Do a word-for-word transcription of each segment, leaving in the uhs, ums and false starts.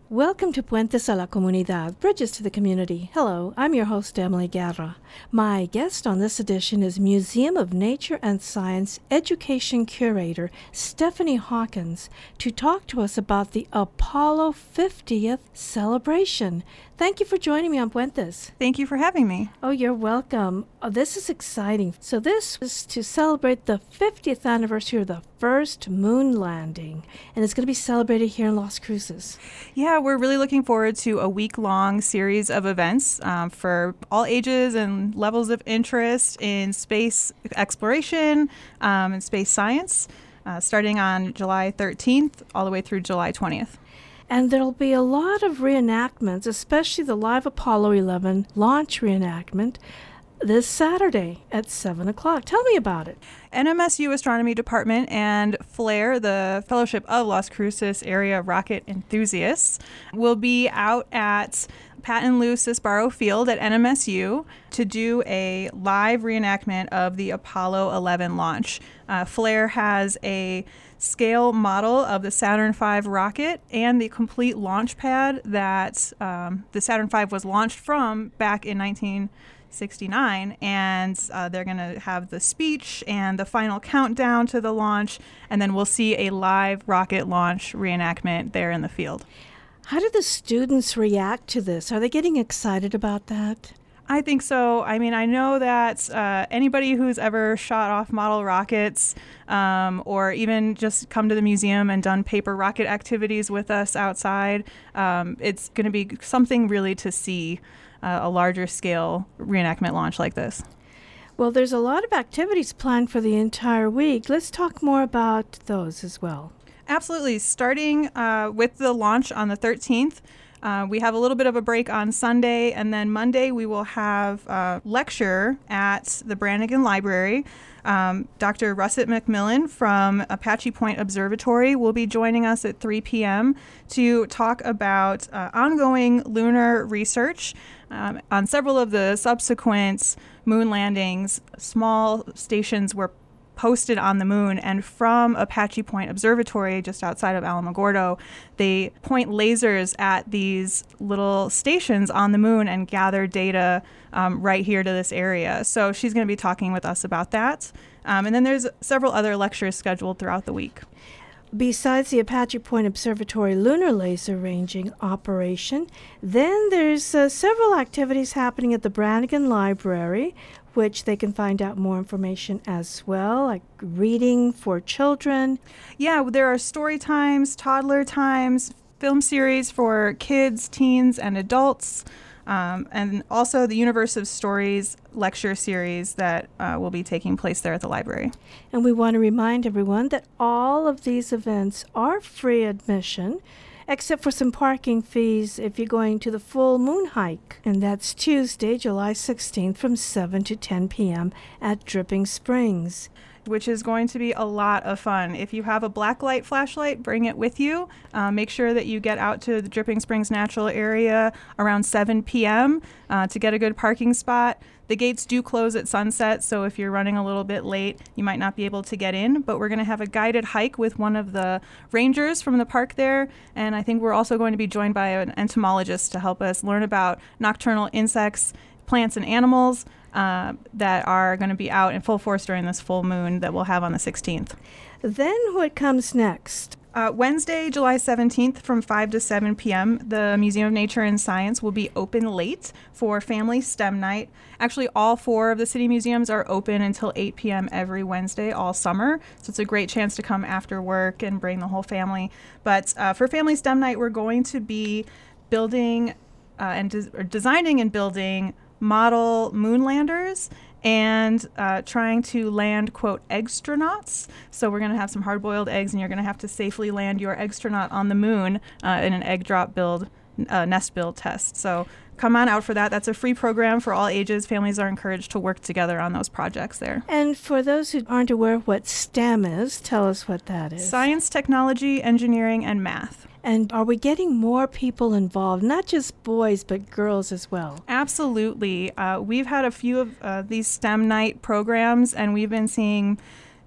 Welcome to Puentes a la Comunidad, Bridges to the Community. Hello, I'm your host, Emily Guerra. My guest on this edition is Museum of Nature and Science Education Curator Stephanie Hawkins to talk to us about the Apollo fiftieth celebration. Thank you for joining me on Puentes. Thank you for having me. Oh, you're welcome. Oh, this is exciting. So this is to celebrate the fiftieth anniversary of the first moon landing, and it's going to be celebrated here in Las Cruces. Yeah, we're really looking forward to a week-long series of events um, for all ages and levels of interest in space exploration um, and space science, uh, starting on July thirteenth all the way through July twentieth. And there'll be a lot of reenactments, especially the live Apollo eleven launch reenactment, this Saturday at seven o'clock. Tell me about it. N M S U Astronomy Department and FLAIR, the Fellowship of Las Cruces Area Rocket Enthusiasts, will be out at Pat and Lou Cisbaro Field at N M S U to do a live reenactment of the Apollo eleven launch. Uh, FLAIR has a scale model of the Saturn five rocket and the complete launch pad that um, the Saturn five was launched from back in nineteen sixty-nine, and uh, they're going to have the speech and the final countdown to the launch, and then we'll see a live rocket launch reenactment there in the field. How do the students react to this? Are they getting excited about that? I think so. I mean, I know that uh, anybody who's ever shot off model rockets um, or even just come to the museum and done paper rocket activities with us outside, um, it's going to be something really to see uh, a larger scale reenactment launch like this. Well, there's a lot of activities planned for the entire week. Let's talk more about those as well. Absolutely. Starting uh, with the launch on the thirteenth, Uh, we have a little bit of a break on Sunday, and then Monday we will have a lecture at the Brannigan Library. Um, Doctor Russet McMillan from Apache Point Observatory will be joining us at three p.m. to talk about uh, ongoing lunar research um, on several of the subsequent moon landings. Small stations were posted on the moon, and from Apache Point Observatory just outside of Alamogordo, they point lasers at these little stations on the moon and gather data um, right here to this area. So she's going to be talking with us about that. Um, and then there's several other lectures scheduled throughout the week. Besides the Apache Point Observatory lunar laser ranging operation, then there's uh, several activities happening at the Brannigan Library, which they can find out more information as well, like reading for children. Yeah, there are story times, toddler times, film series for kids, teens, and adults, um, and also the Universe of Stories lecture series that uh, will be taking place there at the library. And we want to remind everyone that all of these events are free admission, except for some parking fees if you're going to the full moon hike. And that's Tuesday, July sixteenth from seven to ten p.m. at Dripping Springs, which is going to be a lot of fun. If you have a blacklight flashlight, bring it with you. Uh, make sure that you get out to the Dripping Springs Natural Area around seven p.m. Uh, to get a good parking spot. The gates do close at sunset, so if you're running a little bit late, you might not be able to get in, but we're going to have a guided hike with one of the rangers from the park there, and I think we're also going to be joined by an entomologist to help us learn about nocturnal insects, plants, and animals uh, that are going to be out in full force during this full moon that we'll have on the sixteenth. Then what comes next? Uh, Wednesday, July seventeenth from five to seven p.m., the Museum of Nature and Science will be open late for Family STEM Night. Actually, all four of the city museums are open until eight p.m. every Wednesday all summer, so it's a great chance to come after work and bring the whole family. But uh, for Family STEM Night, we're going to be building uh, and des- or designing and building model moon landers and uh, trying to land, quote, eggstronauts. So we're going to have some hard-boiled eggs, and you're going to have to safely land your eggstronaut on the moon uh, in an egg drop build, uh, nest build test. So come on out for that. That's a free program for all ages. Families are encouraged to work together on those projects there. And for those who aren't aware what STEM is, tell us what that is. Science, technology, engineering, and math. And are we getting more people involved, not just boys, but girls as well? Absolutely. Uh, we've had a few of uh, these STEM night programs, and we've been seeing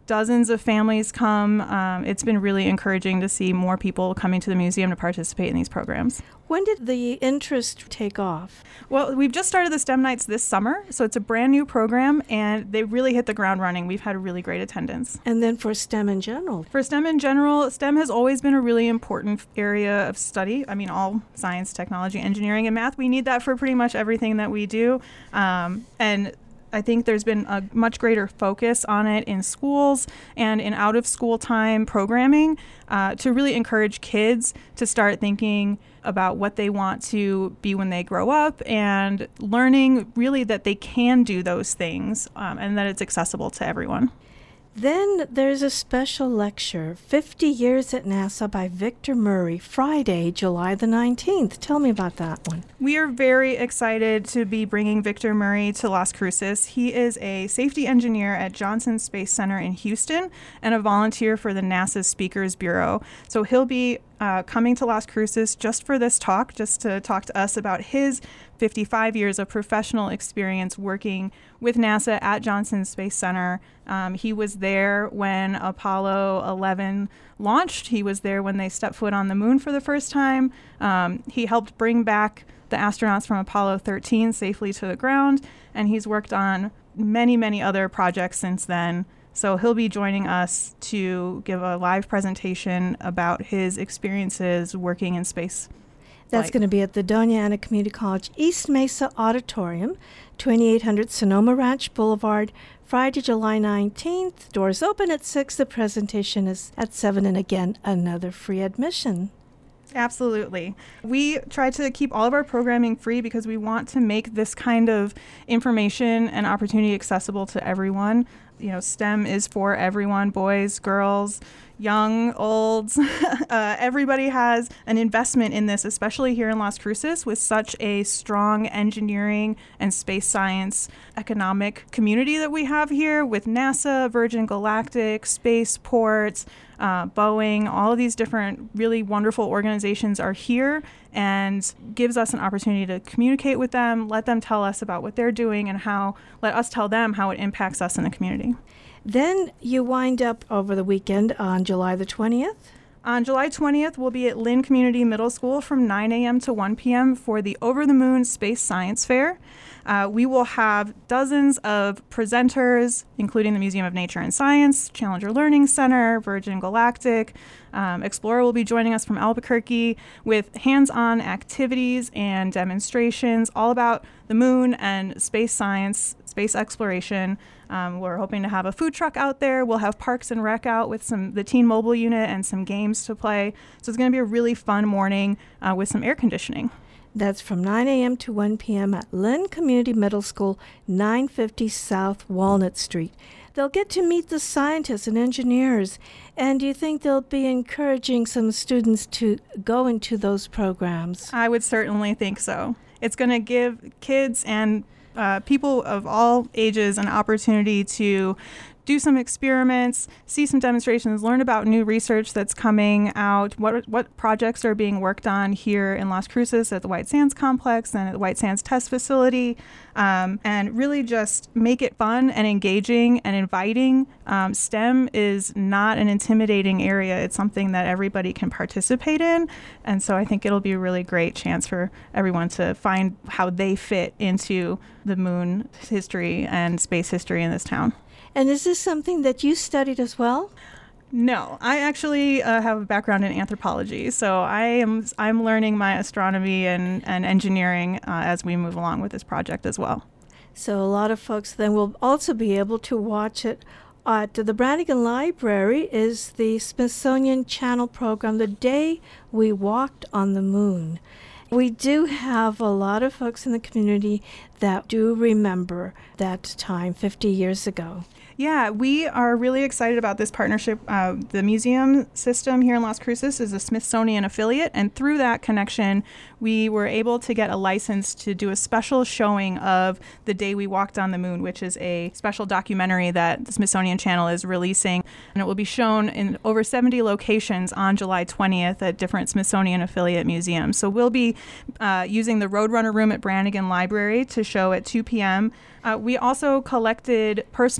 dozens of families come. Um, it's been really encouraging to see more people coming to the museum to participate in these programs. When did the interest take off? Well, we've just started the STEM Nights this summer, so it's a brand new program, and they really hit the ground running. We've had a really great attendance. And then for STEM in general? For STEM in general, STEM has always been a really important area of study. I mean, all science, technology, engineering, and math, we need that for pretty much everything that we do. Um, and I think there's been a much greater focus on it in schools and in out-of-school time programming uh, to really encourage kids to start thinking about what they want to be when they grow up and learning really that they can do those things um, and that it's accessible to everyone. Then there's a special lecture, fifty years at NASA by Victor Murray, Friday, July the nineteenth. Tell me about that one. We are very excited to be bringing Victor Murray to Las Cruces. He is a safety engineer at Johnson Space Center in Houston and a volunteer for the NASA Speakers Bureau. So he'll be uh, coming to Las Cruces just for this talk, just to talk to us about his fifty-five years of professional experience working with NASA at Johnson Space Center. Um, he was there when Apollo eleven launched. He was there when they stepped foot on the moon for the first time. Um, he helped bring back the astronauts from Apollo thirteen safely to the ground, and he's worked on many, many other projects since then. So he'll be joining us to give a live presentation about his experiences working in space. That's Like, going to be at the Doña Ana Community College East Mesa Auditorium, twenty-eight hundred Sonoma Ranch Boulevard, Friday, July nineteenth. Doors open at six. The presentation is at seven. And again, another free admission. Absolutely. We try to keep all of our programming free because we want to make this kind of information and opportunity accessible to everyone. You know, STEM is for everyone, boys, girls, young, olds. uh, everybody has an investment in this, especially here in Las Cruces with such a strong engineering and space science economic community that we have here with NASA, Virgin Galactic, Spaceports, uh, Boeing. All of these different really wonderful organizations are here and gives us an opportunity to communicate with them, let them tell us about what they're doing and how, let us tell them how it impacts us in the community. Then you wind up over the weekend on July the twentieth. On July twentieth, we'll be at Lynn Community Middle School from nine a.m. to one p.m. for the Over the Moon Space Science Fair. Uh, we will have dozens of presenters, including the Museum of Nature and Science, Challenger Learning Center, Virgin Galactic. Um, Explorer will be joining us from Albuquerque with hands-on activities and demonstrations all about the moon and space science, space exploration. Um, we're hoping to have a food truck out there. We'll have Parks and Rec out with some the teen mobile unit and some games to play. So it's going to be a really fun morning uh, with some air conditioning. That's from nine a.m. to one p.m. at Lynn Community Middle School, nine fifty South Walnut Street. They'll get to meet the scientists and engineers. And do you think they'll be encouraging some students to go into those programs? I would certainly think so. It's going to give kids and uh, people of all ages an opportunity to do some experiments, see some demonstrations, learn about new research that's coming out, what what projects are being worked on here in Las Cruces at the White Sands Complex and at the White Sands Test Facility, um, and really just make it fun and engaging and inviting. Um, STEM is not an intimidating area. It's something that everybody can participate in, and so I think it'll be a really great chance for everyone to find how they fit into the moon history and space history in this town. And is this something that you studied as well? No, I actually uh, have a background in anthropology, so I am I'm learning my astronomy and, and engineering uh, as we move along with this project as well. So a lot of folks then will also be able to watch it at the Brannigan Library. Is the Smithsonian Channel program, The Day We Walked on the Moon. We do have a lot of folks in the community that do remember that time fifty years ago. Yeah, we are really excited about this partnership. Uh, the museum system here in Las Cruces is a Smithsonian affiliate, and through that connection, we were able to get a license to do a special showing of The Day We Walked on the Moon, which is a special documentary that the Smithsonian Channel is releasing, and it will be shown in over seventy locations on July twentieth at different Smithsonian affiliate museums. So we'll be uh, using the Roadrunner Room at Brannigan Library to show at two p.m. Uh, we also collected personal stories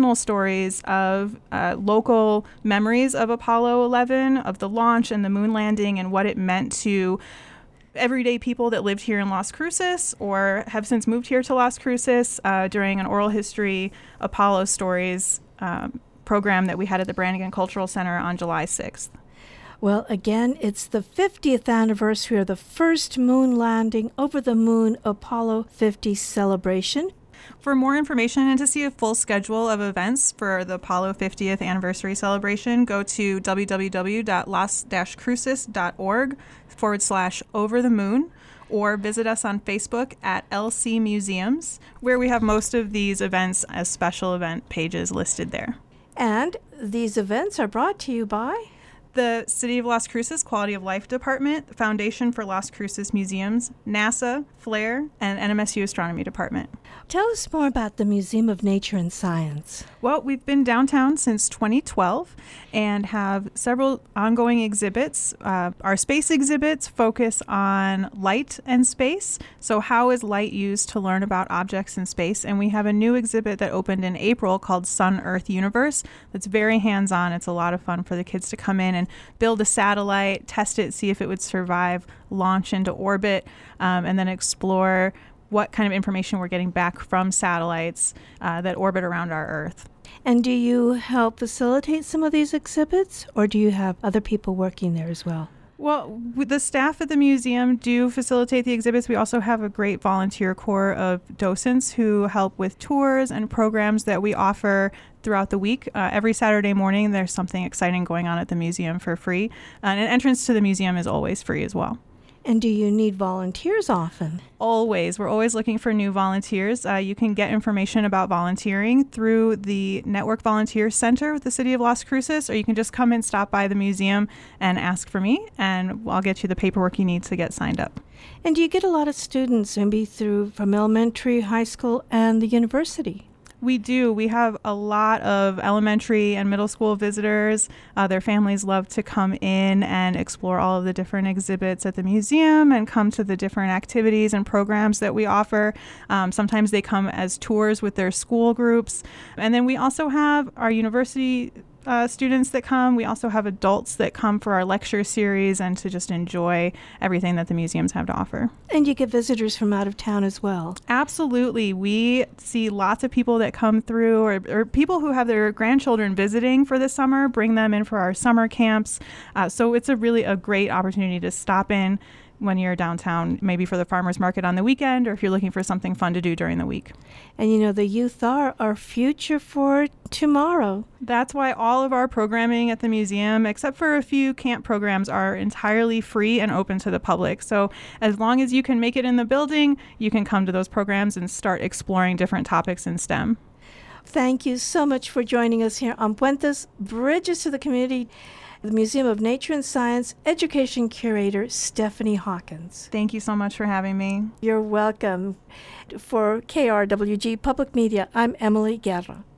stories of uh, local memories of Apollo eleven, of the launch and the moon landing and what it meant to everyday people that lived here in Las Cruces or have since moved here to Las Cruces uh, during an oral history Apollo Stories um, program that we had at the Brannigan Cultural Center on July sixth. Well, again, it's the fiftieth anniversary of the first moon landing over the moon Apollo fifty celebration. For more information and to see a full schedule of events for the Apollo fiftieth anniversary celebration, go to www.las-cruces.org forward slash over the moon, or visit us on Facebook at L C Museums, where we have most of these events as special event pages listed there. And these events are brought to you by the City of Las Cruces Quality of Life Department, Foundation for Las Cruces Museums, NASA, FLAIR, and N M S U Astronomy Department. Tell us more about the Museum of Nature and Science. Well, we've been downtown since twenty twelve and have several ongoing exhibits. Uh, our space exhibits focus on light and space. So how is light used to learn about objects in space? And we have a new exhibit that opened in April called Sun, Earth, Universe. That's very hands-on. It's a lot of fun for the kids to come in and build a satellite, test it, see if it would survive launch into orbit, um, and then explore what kind of information we're getting back from satellites uh, that orbit around our Earth. And do you help facilitate some of these exhibits, or do you have other people working there as well? Well, with the staff at the museum do facilitate the exhibits. We also have a great volunteer corps of docents who help with tours and programs that we offer throughout the week. Uh, every Saturday morning, there's something exciting going on at the museum for free. And an entrance to the museum is always free as well. And do you need volunteers often? Always. We're always looking for new volunteers. Uh, you can get information about volunteering through the Network Volunteer Center with the City of Las Cruces, or you can just come and stop by the museum and ask for me, and I'll get you the paperwork you need to get signed up. And do you get a lot of students, maybe through from elementary, high school, and the university? We do. We have a lot of elementary and middle school visitors. Uh, their families love to come in and explore all of the different exhibits at the museum and come to the different activities and programs that we offer. Um, sometimes they come as tours with their school groups. And then we also have our university Uh, students that come. We also have adults that come for our lecture series and to just enjoy everything that the museums have to offer. And you get visitors from out of town as well. Absolutely. We see lots of people that come through, or, or people who have their grandchildren visiting for the summer, bring them in for our summer camps. Uh, so it's a really a great opportunity to stop in when you're downtown, maybe for the farmers market on the weekend, or if you're looking for something fun to do during the week. And you know, the youth are our future for tomorrow. That's why all of our programming at the museum, except for a few camp programs, are entirely free and open to the public. So as long as you can make it in the building, you can come to those programs and start exploring different topics in STEM. Thank you so much for joining us here on Puentes, Bridges to the Community. The Museum of Nature and Science Education Curator, Stephanie Hawkins. Thank you so much for having me. You're welcome. For K R W G Public Media, I'm Emily Guerra.